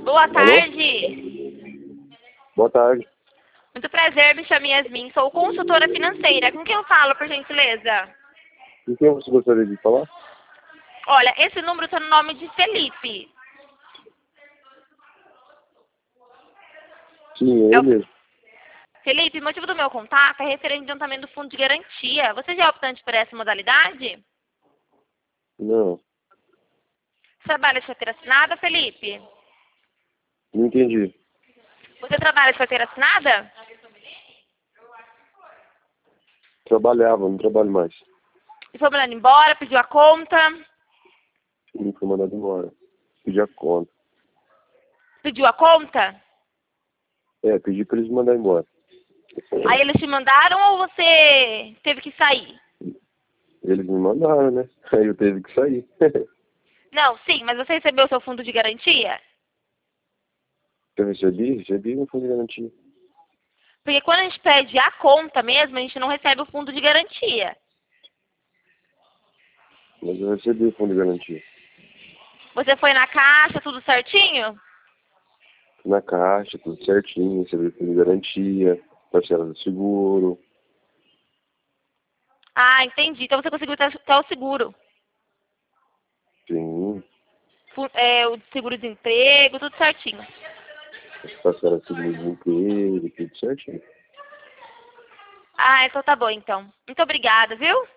Boa Alô? tarde. Boa tarde. Muito prazer, me chamo Yasmin. Sou consultora financeira. Com quem eu falo, por gentileza? Com quem você gostaria de falar? Olha, esse número está no nome de Felipe. Sim, é É ele o- mesmo. Felipe, o motivo do meu contato é referente ao adiantamento do fundo de garantia. Você já é optante por essa modalidade? Não, Trabalha de carteira assinada, Felipe? não entendi. Você trabalha de carteira assinada? Trabalhava, não trabalho mais. E foi mandado embora, pediu a conta? Ele foi mandado embora. Pedi a conta. Pediu a conta? Pedi pra eles mandar embora. Aí eles te mandaram ou você teve que sair? Eles me mandaram, né? Aí eu teve que sair. Não, sim, mas você recebeu o seu fundo de garantia? Eu recebi um fundo de garantia. Porque quando a gente pede a conta mesmo, a gente não recebe o fundo de garantia. Mas eu recebi o fundo de garantia. Você foi na caixa, tudo certinho? Na caixa, tudo certinho, recebi o fundo de garantia, parcela do seguro. Ah, entendi. Então você conseguiu até o seguro. Sim, O seguro-desemprego, tudo certinho. parcela do seguro-desemprego, tudo certinho. Ah, então tá bom, então. Muito obrigada, viu?